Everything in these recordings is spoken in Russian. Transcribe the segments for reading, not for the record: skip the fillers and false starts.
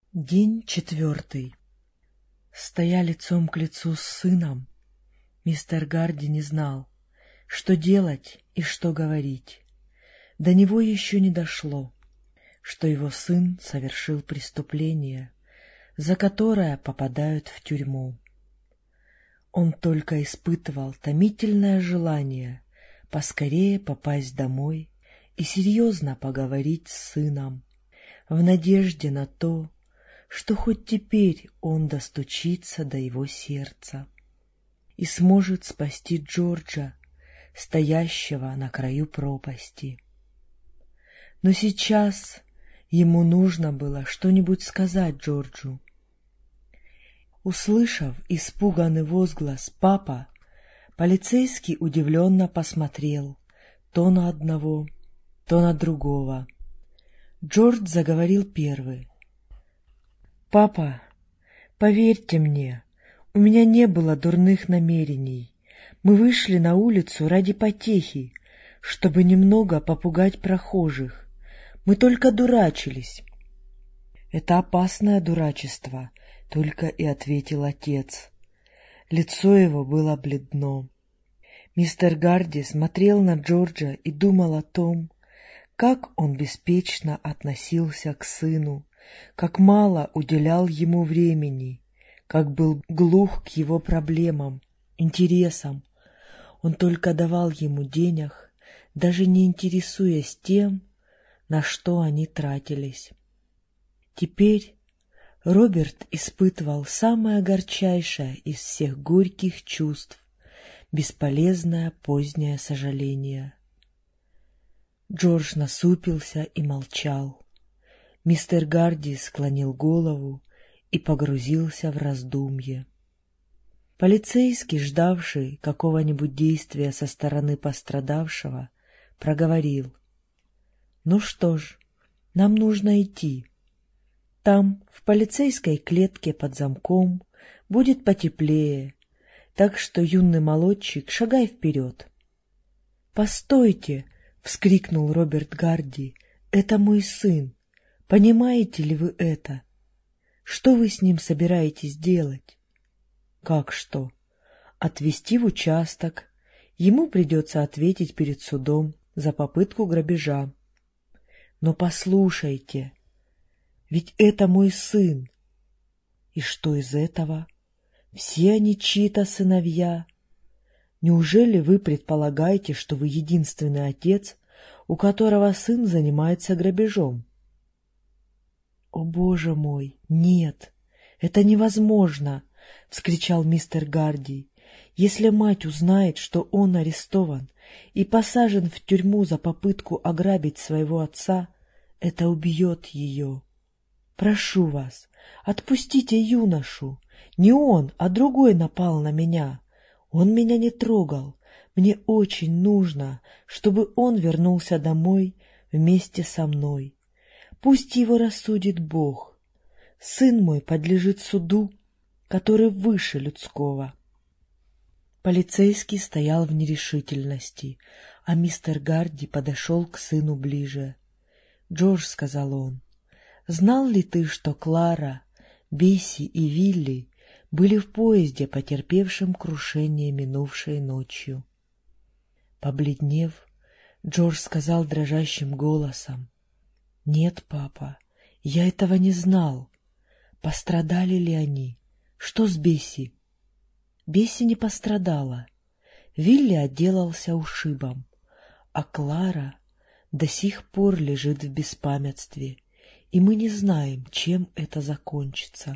День 4. Стоя лицом к лицу с сыном, мистер Гарди не знал, что делать и что говорить. До него еще не дошло, что его сын совершил преступление, за которое попадают в тюрьму. Он только испытывал томительное желание поскорее попасть домой и серьезно поговорить с сыном, в надежде на то, что хоть теперь он достучится до его сердца и сможет спасти Джорджа, стоящего на краю пропасти. Но сейчас ему нужно было что-нибудь сказать Джорджу. Услышав испуганный возглас «Папа!», полицейский удивленно посмотрел то на одного, то на другого. Джордж заговорил первый. «Папа, поверьте мне, у меня не было дурных намерений. Мы вышли на улицу ради потехи, чтобы немного попугать прохожих. Мы только дурачились». «Это опасное дурачество», — только и ответил отец. Лицо его было бледно. Мистер Гарди смотрел на Джорджа и думал о том, как он беспечно относился к сыну, как мало уделял ему времени, как был глух к его проблемам, интересам. Он только давал ему денег, даже не интересуясь тем, на что они тратились. Теперь Роберт испытывал самое горчайшее из всех горьких чувств — бесполезное позднее сожаление. Джордж насупился и молчал. Мистер Гарди склонил голову и погрузился в раздумье. Полицейский, ждавший какого-нибудь действия со стороны пострадавшего, проговорил: «Ну что ж, нам нужно идти. Там, в полицейской клетке под замком, будет потеплее, так что, юный молодчик, шагай вперед». «Постойте!» — вскрикнул Роберт Гарди. «Это мой сын. Понимаете ли вы это? Что вы с ним собираетесь делать?» «Как что? Отвезти в участок. Ему придется ответить перед судом за попытку грабежа». «Но послушайте, ведь это мой сын. И что из этого? Все они чьи-то сыновья. Неужели вы предполагаете, что вы единственный отец, у которого сын занимается грабежом?» «О, Боже мой, нет, это невозможно!» — вскричал мистер Гарди. «Если мать узнает, что он арестован и посажен в тюрьму за попытку ограбить своего отца, это убьет ее. Прошу вас, отпустите юношу. Не он, а другой напал на меня. Он меня не трогал. Мне очень нужно, чтобы он вернулся домой вместе со мной. Пусть его рассудит Бог. Сын мой подлежит суду, который выше людского». Полицейский стоял в нерешительности, а мистер Гарди подошел к сыну ближе. «Джордж», — сказал он, — «знал ли ты, что Клара, Бесси и Вилли были в поезде, потерпевшем крушение минувшей ночью?» Побледнев, Джордж сказал дрожащим голосом: «Нет, папа, я этого не знал. Пострадали ли они? Что с Бесси?» Бесси не пострадала. Вилли отделался ушибом, а Клара до сих пор лежит в беспамятстве, и мы не знаем, чем это закончится.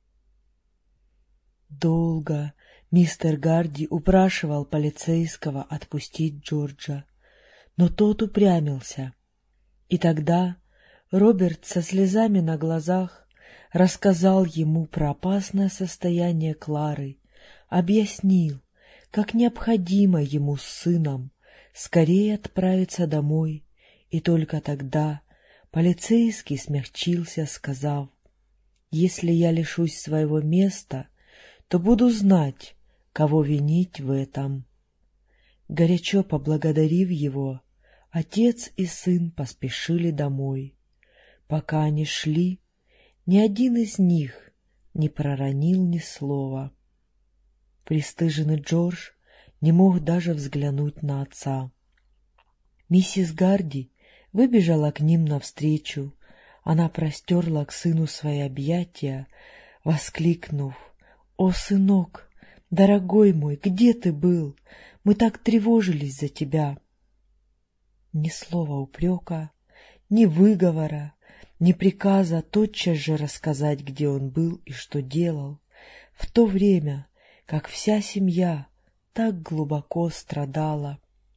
Долго мистер Гарди упрашивал полицейского отпустить Джорджа, но тот упрямился, и тогда Роберт со слезами на глазах рассказал ему про опасное состояние Клары, объяснил, как необходимо ему с сыном скорее отправиться домой, и только тогда полицейский смягчился, сказав: «Если я лишусь своего места, то буду знать, кого винить в этом». Горячо поблагодарив его, отец и сын поспешили домой. Пока они шли, Ни один из них не проронил ни слова. Пристыженный Джордж не мог даже взглянуть на отца. Миссис Гарди выбежала к ним навстречу. Она простерла к сыну свои объятия, воскликнув: «О, сынок, дорогой мой, где ты был? Мы так тревожились за тебя!» Ни слова упрека, ни выговора, ни приказа тотчас же рассказать, где он был и что делал, в то время, как вся семья так глубоко страдала.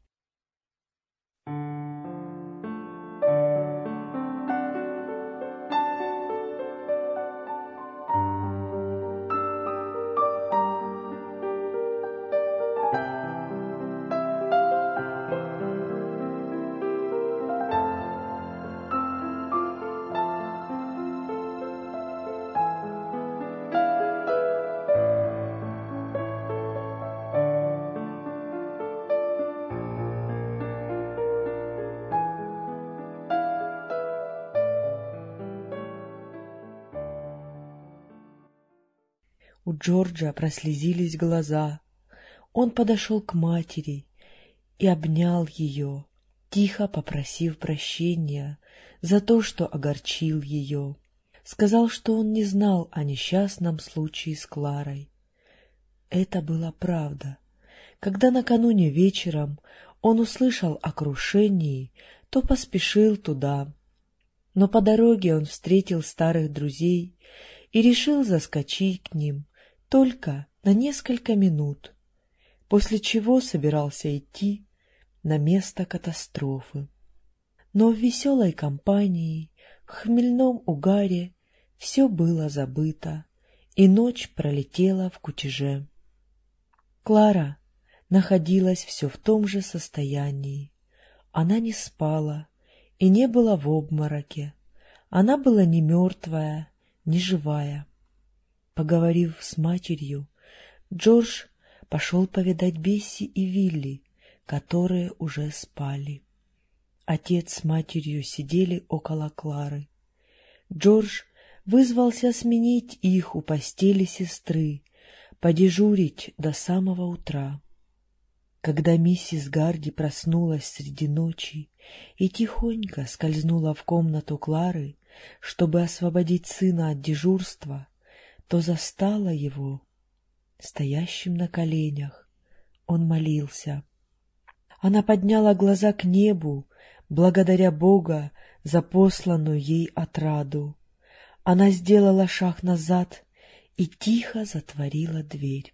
У Джорджа прослезились глаза. Он подошел к матери и обнял ее, тихо попросив прощения за то, что огорчил ее. Сказал, что он не знал о несчастном случае с Кларой. Это была правда. Когда накануне вечером он услышал о крушении, то поспешил туда. Но по дороге он встретил старых друзей и решил заскочить к ним только на несколько минут, после чего собирался идти на место катастрофы. Но в веселой компании, в хмельном угаре все было забыто, и ночь пролетела в кутеже. Клара находилась все в том же состоянии. Она не спала и не была в обмороке. Она была не мертвая, не живая. Поговорив с матерью, Джордж пошел повидать Бесси и Вилли, которые уже спали. Отец с матерью сидели около Клары. Джордж вызвался сменить их у постели сестры, подежурить до самого утра. Когда миссис Гарди проснулась среди ночи и тихонько скользнула в комнату Клары, чтобы освободить сына от дежурства, то застала его стоящим на коленях. Он молился. Она подняла глаза к небу, благодаря Бога за посланную ей отраду. Она сделала шаг назад и тихо затворила дверь.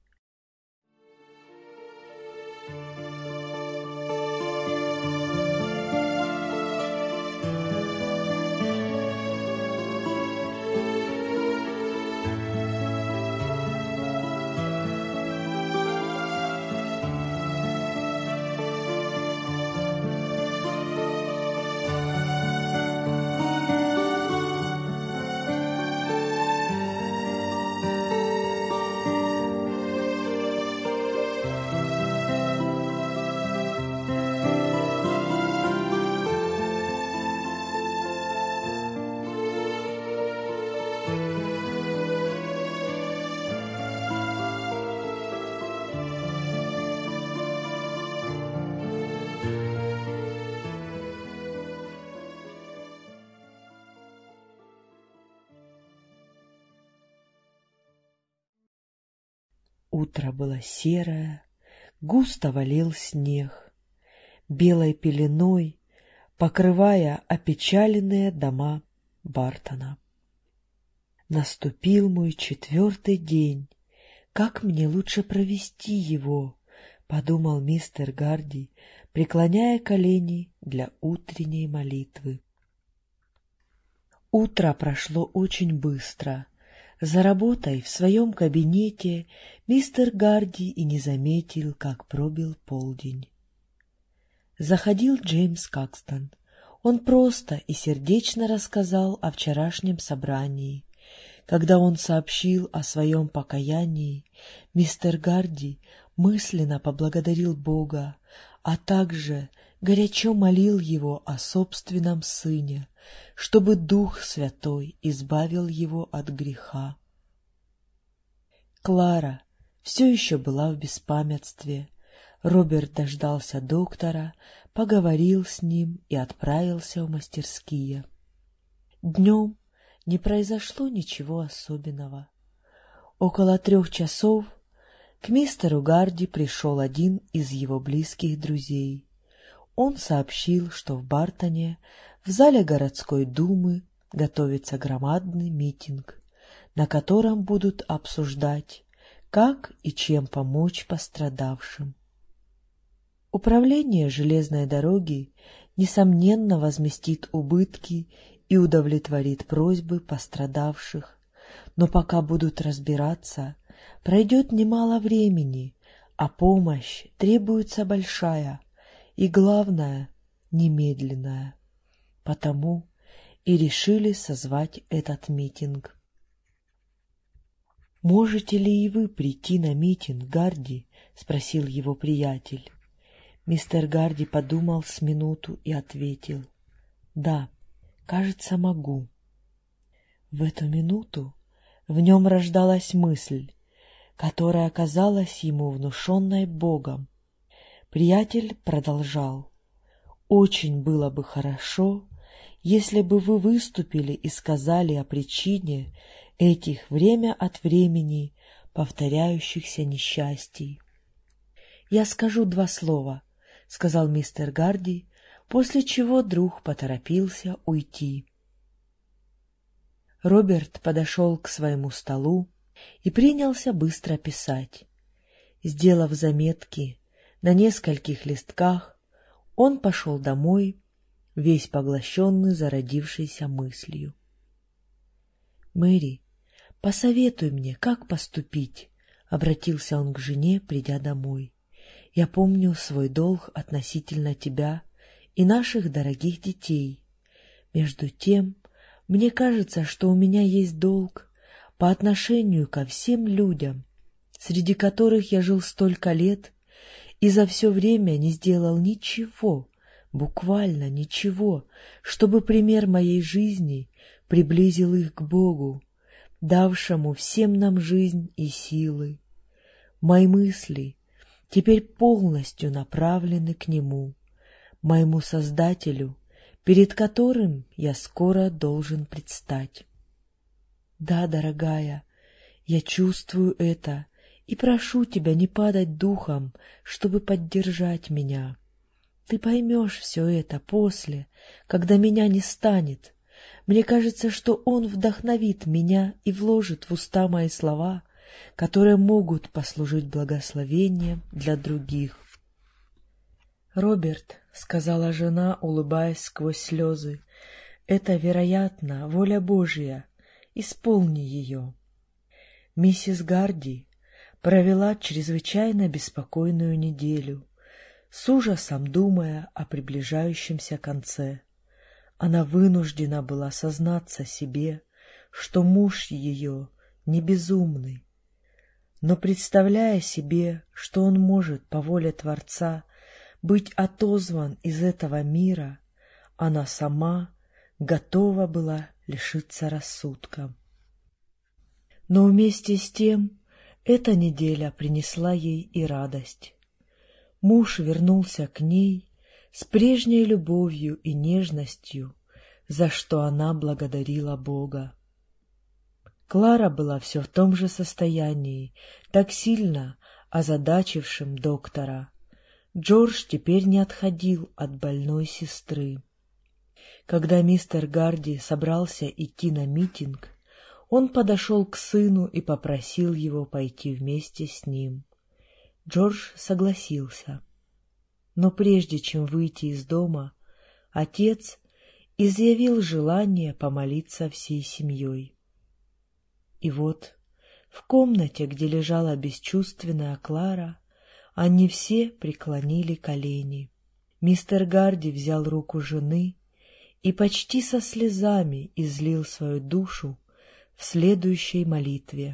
Утро было серое, густо валил снег, белой пеленой покрывая опечаленные дома Бартона. Наступил мой 4-й день. Как мне лучше провести его? — подумал мистер Гарди, преклоняя колени для утренней молитвы. Утро прошло очень быстро. За работой в своем кабинете мистер Гарди и не заметил, как пробил полдень. Заходил Джеймс Какстон. Он просто и сердечно рассказал о вчерашнем собрании. Когда он сообщил о своем покаянии, мистер Гарди мысленно поблагодарил Бога, а также горячо молил его о собственном сыне, чтобы Дух Святой избавил его от греха. Клара все еще была в беспамятстве. Роберт дождался доктора, поговорил с ним и отправился в мастерские. Днем не произошло ничего особенного. Около 3 часов к мистеру Гарди пришел один из его близких друзей. Он сообщил, что в Бартоне, в зале городской думы, готовится громадный митинг, на котором будут обсуждать, как и чем помочь пострадавшим. Управление железной дороги, несомненно, возместит убытки и удовлетворит просьбы пострадавших, но пока будут разбираться, пройдет немало времени, а помощь требуется большая и, главное, немедленная. Потому и решили созвать этот митинг. «Можете ли и вы прийти на митинг, Гарди?» — спросил его приятель. Мистер Гарди подумал с минуту и ответил: «Да, кажется, могу». В эту минуту в нем рождалась мысль, которая оказалась ему внушенной Богом. Приятель продолжал: «Очень было бы хорошо, если бы вы выступили и сказали о причине этих время от времени повторяющихся несчастий». «Я скажу 2 слова», — сказал мистер Гарди, после чего друг поторопился уйти. Роберт подошел к своему столу и принялся быстро писать. Сделав заметки на нескольких листках, он пошел домой, весь поглощенный зародившейся мыслью. «Мэри, посоветуй мне, как поступить», — обратился он к жене, придя домой. «Я помню свой долг относительно тебя и наших дорогих детей. Между тем, мне кажется, что у меня есть долг по отношению ко всем людям, среди которых я жил столько лет и за все время не сделал ничего, буквально ничего, чтобы пример моей жизни приблизил их к Богу, давшему всем нам жизнь и силы. Мои мысли теперь полностью направлены к Нему, моему Создателю, перед которым я скоро должен предстать. Да, дорогая, я чувствую это и прошу тебя не падать духом, чтобы поддержать меня. Ты поймешь все это после, когда меня не станет. Мне кажется, что Он вдохновит меня и вложит в уста мои слова, которые могут послужить благословением для других. «Роберт», — сказала жена, улыбаясь сквозь слезы, — «это, вероятно, воля Божья. Исполни ее». Миссис Гарди провела чрезвычайно беспокойную неделю, с ужасом думая о приближающемся конце. Она вынуждена была сознаться себе, что муж ее не безумный, но, представляя себе, что он может по воле Творца быть отозван из этого мира, она сама готова была лишиться рассудка. Но вместе с тем эта неделя принесла ей и радость. Муж вернулся к ней с прежней любовью и нежностью, за что она благодарила Бога. Клара была все в том же состоянии, так сильно озадачившим доктора. Джордж теперь не отходил от больной сестры. Когда мистер Гарди собрался идти на митинг, он подошел к сыну и попросил его пойти вместе с ним. Джордж согласился. Но прежде чем выйти из дома, отец изъявил желание помолиться всей семьей. И вот в комнате, где лежала бесчувственная Клара, они все преклонили колени. Мистер Гарди взял руку жены и почти со слезами излил свою душу в следующей молитве.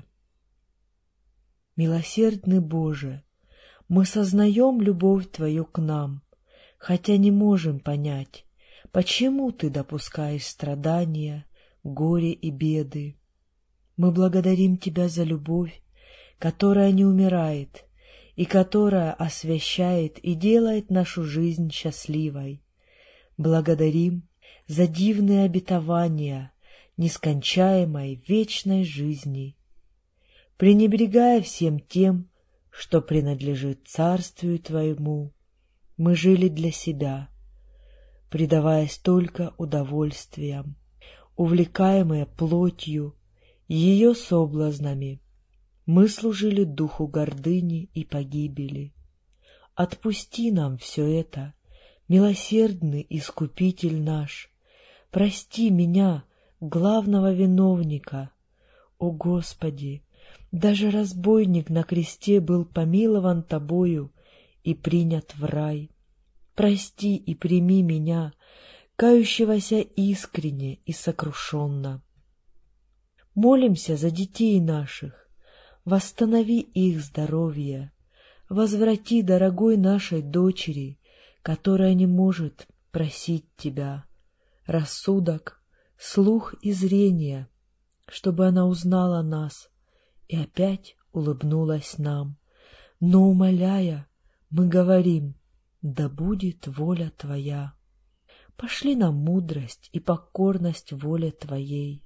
«Милосердный Боже, мы сознаем любовь Твою к нам, хотя не можем понять, почему ты допускаешь страдания, горе и беды. Мы благодарим тебя за любовь, которая не умирает и которая освящает и делает нашу жизнь счастливой. Благодарим за дивные обетования нескончаемой вечной жизни. Пренебрегая всем тем, что принадлежит царствию Твоему, мы жили для себя, предаваясь только удовольствиям, увлекаемые плотью, ее соблазнами. Мы служили духу гордыни и погибели. Отпусти нам все это, милосердный Искупитель наш. Прости меня, главного виновника. О Господи, даже разбойник на кресте был помилован Тобою и принят в рай. Прости и прими меня, кающегося искренне и сокрушенно. Молимся за детей наших, восстанови их здоровье, возврати дорогой нашей дочери, которая не может просить Тебя, рассудок, слух и зрение, чтобы она узнала нас и опять улыбнулась нам. Но, умоляя, мы говорим: да будет воля Твоя. Пошли нам мудрость и покорность воле Твоей.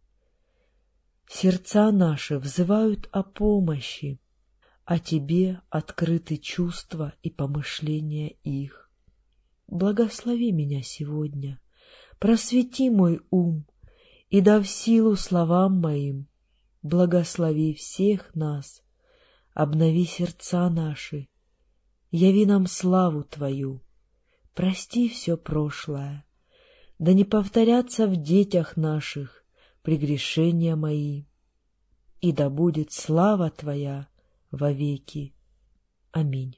Сердца наши взывают о помощи, а Тебе открыты чувства и помышления их. Благослови меня сегодня, просвети мой ум и дав силу словам моим. Благослови всех нас, обнови сердца наши, яви нам славу Твою, прости все прошлое, да не повторятся в детях наших прегрешения мои, и да будет слава Твоя вовеки. Аминь.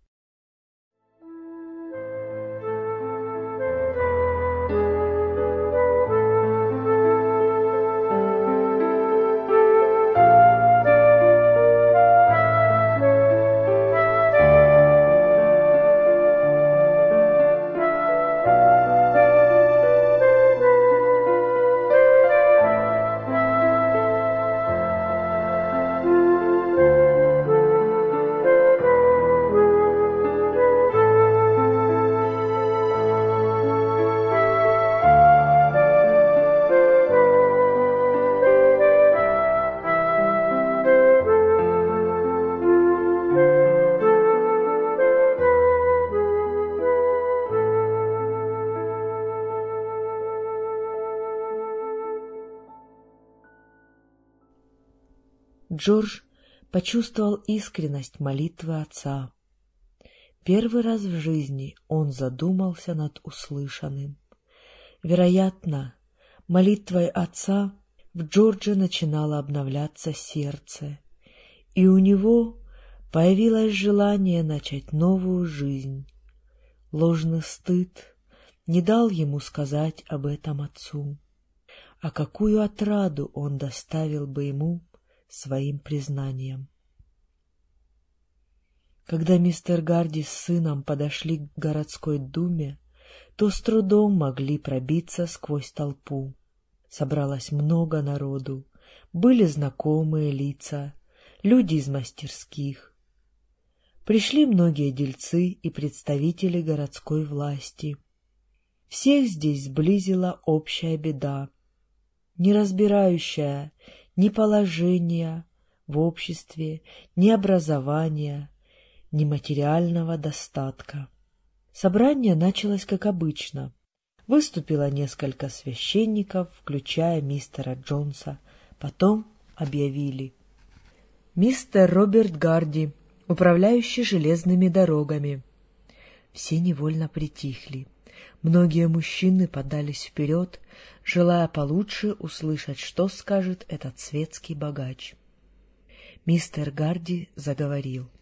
Джордж почувствовал искренность молитвы отца. Первый раз в жизни он задумался над услышанным. Вероятно, молитвой отца в Джордже начинало обновляться сердце, и у него появилось желание начать новую жизнь. Ложный стыд не дал ему сказать об этом отцу. А какую отраду он доставил бы ему своим признанием. Когда мистер Гарди с сыном подошли к городской думе, то с трудом могли пробиться сквозь толпу. Собралось много народу, были знакомые лица, люди из мастерских. Пришли многие дельцы и представители городской власти. Всех здесь сблизила общая беда, не разбирающая ни положения в обществе, ни образования, ни материального достатка. Собрание началось как обычно. Выступило несколько священников, включая мистера Джонса. Потом объявили: «Мистер Роберт Гарди, управляющий железными дорогами». Все невольно притихли. Многие мужчины подались вперед, желая получше услышать, что скажет этот светский богач. Мистер Гарди заговорил: